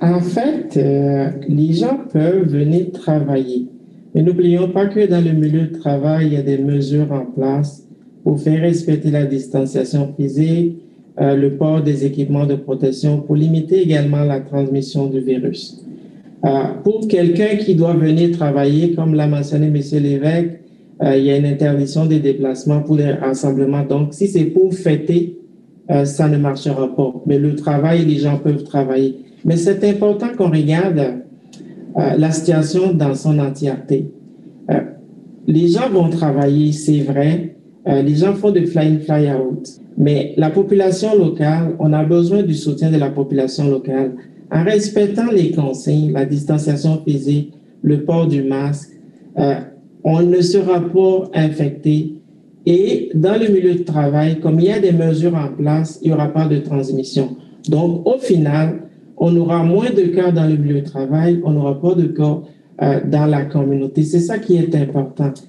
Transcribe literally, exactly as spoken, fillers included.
En fait, euh, les gens peuvent venir travailler. Mais n'oublions pas que dans le milieu de travail, il y a des mesures en place pour faire respecter la distanciation physique, euh, le port des équipements de protection, pour limiter également la transmission du virus. Euh, pour quelqu'un qui doit venir travailler, comme l'a mentionné M. Lévesque, euh, il y a une interdiction des déplacements pour les rassemblements. Donc, si c'est pour fêter, euh, ça ne marchera pas. Mais le travail, les gens peuvent travailler. Mais c'est important qu'on regarde euh, la situation dans son entièreté. Euh, les gens vont travailler, c'est vrai. Euh, les gens font de fly-in, fly-out. Mais la population locale, on a besoin du soutien de la population locale en respectant les consignes, la distanciation physique, le port du masque. Euh, on ne sera pas infecté. Et dans le milieu de travail, comme il y a des mesures en place, il n'y aura pas de transmission. Donc, au final, on aura moins de cas dans le milieu de travail, on n'aura pas de cas euh, dans la communauté. C'est ça qui est important.